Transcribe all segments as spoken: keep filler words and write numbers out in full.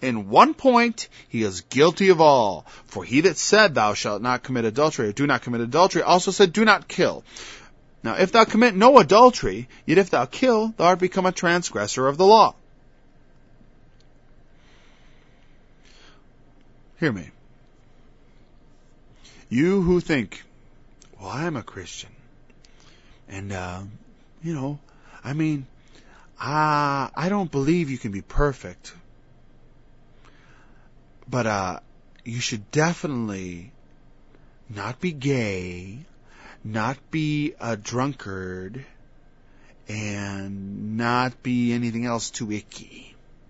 in one point, he is guilty of all. For he that said, thou shalt not commit adultery, or do not commit adultery, also said, do not kill. Now, if thou commit no adultery, yet if thou kill, thou art become a transgressor of the law. Hear me. You who think, well, I'm a Christian, and, uh, you know, I mean, uh, I don't believe you can be perfect, but uh, you should definitely not be gay, not be a drunkard, and not be anything else too icky.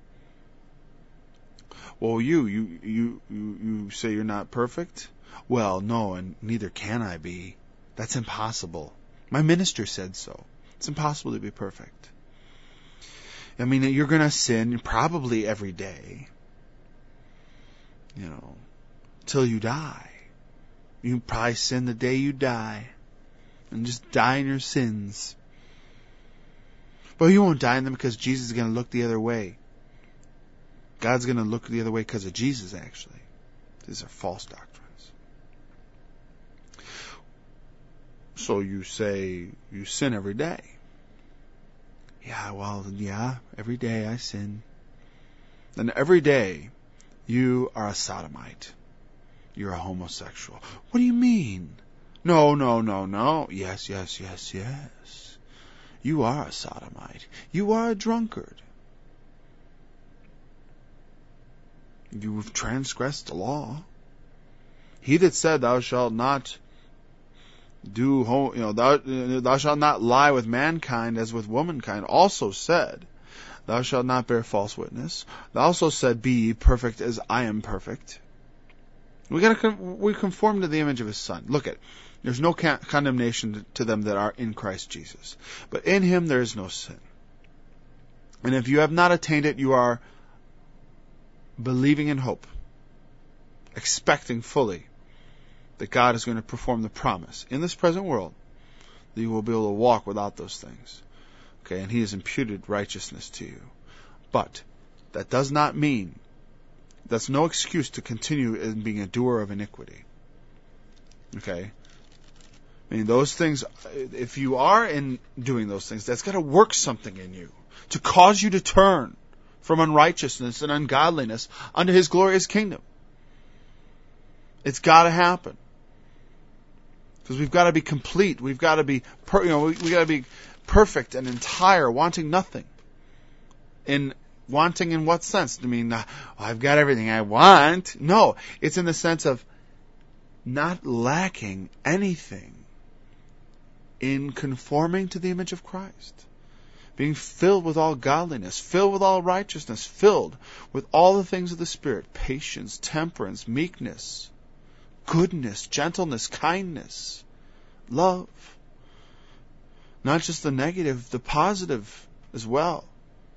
Well, you, you, you, you, you say you're not perfect? Well, no, and neither can I be. That's impossible. My minister said so. It's impossible to be perfect. I mean, you're going to sin probably every day, you know, till you die. You probably sin the day you die, and just die in your sins. But you won't die in them because Jesus is going to look the other way. God's going to look the other way because of Jesus, actually. These are false doctrines. So you say you sin every day. Yeah, well, yeah, every day I sin. Then every day you are a sodomite. You're a homosexual. What do you mean? No, no, no, no. Yes, yes, yes, yes. You are a sodomite. You are a drunkard. You've transgressed the law. He that said, thou shalt not do, you know, thou, thou shalt not lie with mankind as with womankind, also said, thou shalt not bear false witness. Thou also said, be ye perfect as I am perfect. We gotta, we conform to the image of His Son. Look at, there's no con- condemnation to them that are in Christ Jesus. But in Him there is no sin. And if you have not attained it, you are believing in hope, expecting fully that God is going to perform the promise in this present world that you will be able to walk without those things. Okay, and He has imputed righteousness to you. But that does not mean, that's no excuse to continue in being a doer of iniquity. Okay? I mean, those things, if you are in doing those things, that's got to work something in you to cause you to turn from unrighteousness and ungodliness unto His glorious kingdom. It's got to happen. Because we've got to be complete. We've got to be, per, you know, we, we got to be perfect and entire, wanting nothing. In wanting in what sense? I mean, uh, I've got everything I want. No, it's in the sense of not lacking anything in conforming to the image of Christ. Being filled with all godliness, filled with all righteousness, filled with all the things of the Spirit, patience, temperance, meekness, goodness, gentleness, kindness, love. Not just the negative, the positive as well.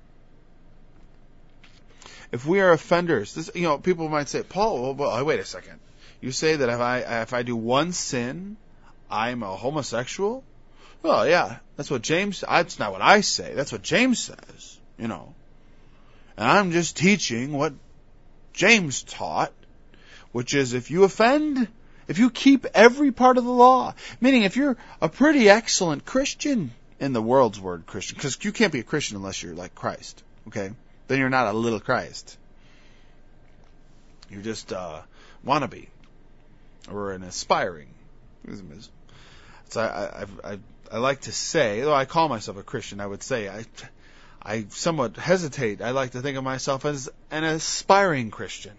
If we are offenders, this, you know, people might say, Paul, well, wait a second. You say that if I if I do one sin, I'm a homosexual? Well, yeah, that's what James, that's not what I say. That's what James says, you know. And I'm just teaching what James taught, which is if you offend, if you keep every part of the law, meaning if you're a pretty excellent Christian, in the world's word Christian, because you can't be a Christian unless you're like Christ, okay? Then you're not a little Christ. You're just uh, wannabe, or an aspiring. So I, I, I, I like to say, though I call myself a Christian, I would say I, I somewhat hesitate. I like to think of myself as an aspiring Christian,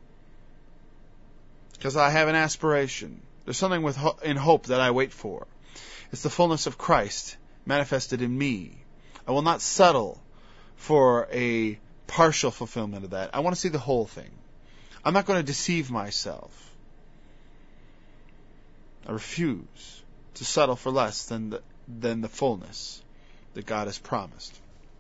because I have an aspiration. There's something with ho- in hope that I wait for. It's the fullness of Christ manifested in me. I will not settle for a partial fulfillment of that. I want to see the whole thing. I'm not going to deceive myself. I refuse to settle for less than the, than the fullness that God has promised.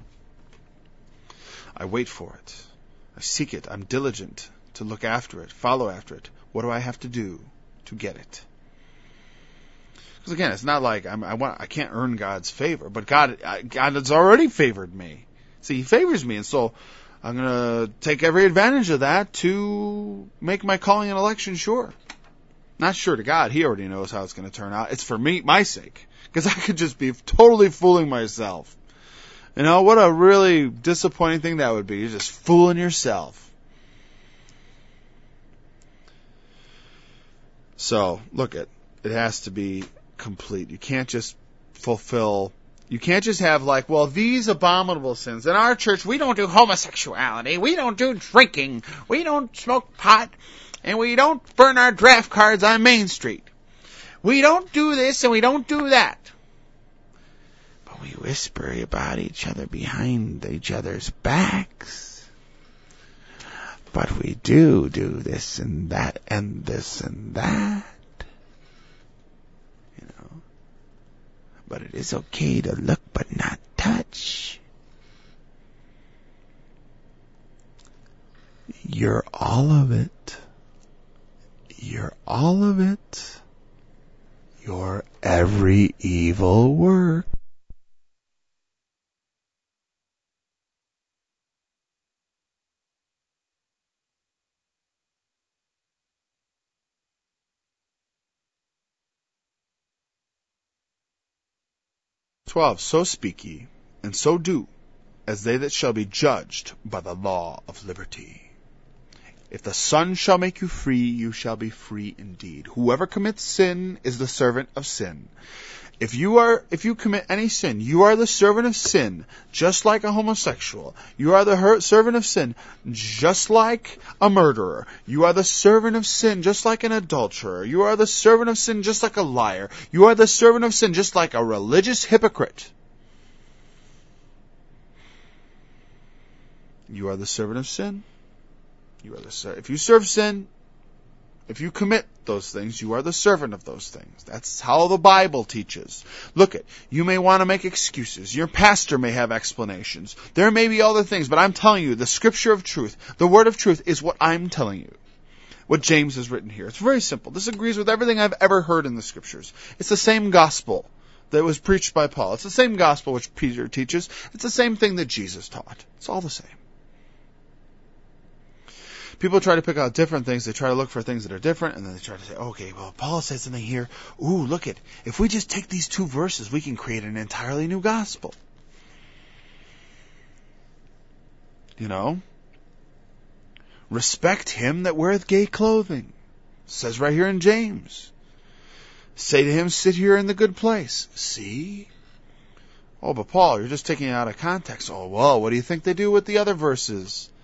I wait for it. I seek it. I'm diligent to look after it, follow after it. What do I have to do to get it? Because again, it's not like I'm, I want. I can't earn God's favor, but God, I, God has already favored me. See, He favors me, and so I'm going to take every advantage of that to make my calling and election sure. Not sure to God. He already knows how it's going to turn out. It's for me, my sake. Because I could just be totally fooling myself. You know, what a really disappointing thing that would be. You're just fooling yourself. So, look, it, it has to be complete. You can't just fulfill, you can't just have like, well, these abominable sins. In our church, we don't do homosexuality. We don't do drinking. We don't smoke pot. And we don't burn our draft cards on Main Street. We don't do this and we don't do that. But we whisper about each other behind each other's backs. But we do do this and that and this and that. You know. But it is okay to look but not touch. You're all of it. You're all of it. Your every evil work. twelve. So speak ye, and so do, as they that shall be judged by the law of liberty. If the Son shall make you free, you shall be free indeed. Whoever commits sin is the servant of sin. If you are, if you commit any sin, you are the servant of sin, just like a homosexual. You are the her- servant of sin, just like a murderer. You are the servant of sin, just like an adulterer. You are the servant of sin, just like a liar. You are the servant of sin, just like a religious hypocrite. You are the servant of sin. You are the ser- if you serve sin, if you commit those things, you are the servant of those things. That's how the Bible teaches. Look it, you may want to make excuses. Your pastor may have explanations. There may be other things, but I'm telling you, the scripture of truth, the word of truth is what I'm telling you. What James has written here. It's very simple. This agrees with everything I've ever heard in the scriptures. It's the same gospel that was preached by Paul. It's the same gospel which Peter teaches. It's the same thing that Jesus taught. It's all the same. People try to pick out different things. They try to look for things that are different, and then they try to say, okay, well, Paul said something here. Ooh, look it. If we just take these two verses, we can create an entirely new gospel. You know? Respect him that weareth gay clothing. It says right here in James. Say to him, sit here in the good place. See? Oh, but Paul, you're just taking it out of context. Oh, well, what do you think they do with the other verses?